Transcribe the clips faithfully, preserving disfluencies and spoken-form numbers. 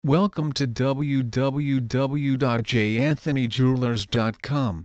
Welcome to w w w dot j anthony jewelers dot com.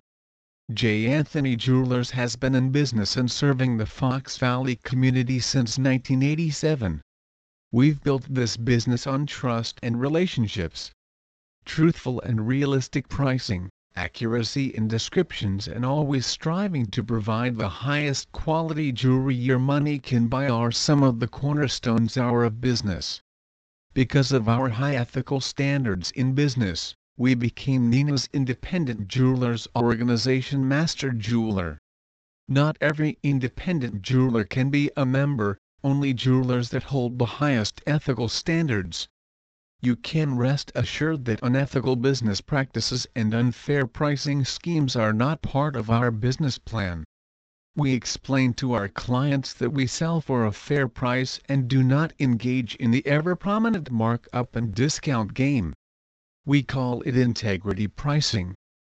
J. Anthony Jewelers has been in business and serving the Fox Valley community since nineteen eighty-seven. We've built this business on trust and relationships. Truthful and realistic pricing, accuracy in descriptions, and always striving to provide the highest quality jewelry your money can buy are some of the cornerstones of our business. Because of our high ethical standards in business, we became Nina's Independent Jewelers Organization Master Jeweler. Not every independent jeweler can be a member, only jewelers that hold the highest ethical standards. You can rest assured that unethical business practices and unfair pricing schemes are not part of our business plan. We explain to our clients that we sell for a fair price and do not engage in the ever-prominent markup and discount game. We call it integrity pricing.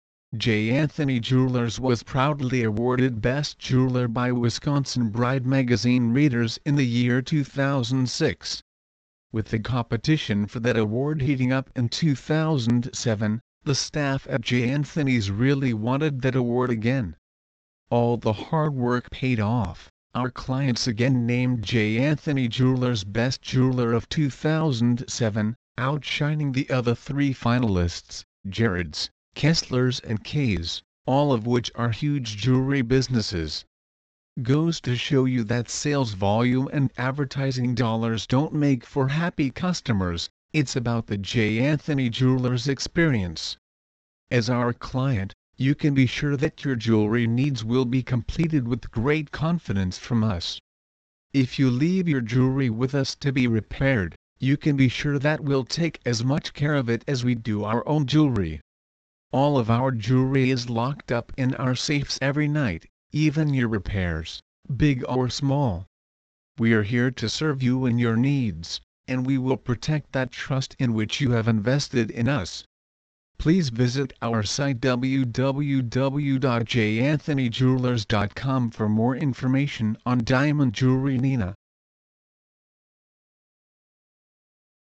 J. Anthony Jewelers was proudly awarded Best Jeweler by Wisconsin Bride magazine readers in the year two thousand six. With the competition for that award heating up in two thousand seven, the staff at J. Anthony's really wanted that award again. All the hard work paid off. Our clients again named J. Anthony Jewelers Best Jeweler of two thousand seven, outshining the other three finalists, Jared's, Kessler's and Kay's, all of which are huge jewelry businesses. Goes to show you that sales volume and advertising dollars don't make for happy customers. It's about the J. Anthony Jewelers experience. As our client, you can be sure that your jewelry needs will be completed with great confidence from us. If you leave your jewelry with us to be repaired, you can be sure that we'll take as much care of it as we do our own jewelry. All of our jewelry is locked up in our safes every night, even your repairs, big or small. We are here to serve you and your needs, and we will protect that trust in which you have invested in us. Please visit our site w w w dot j anthony jewelers dot com for more information on diamond jewelry. Nina.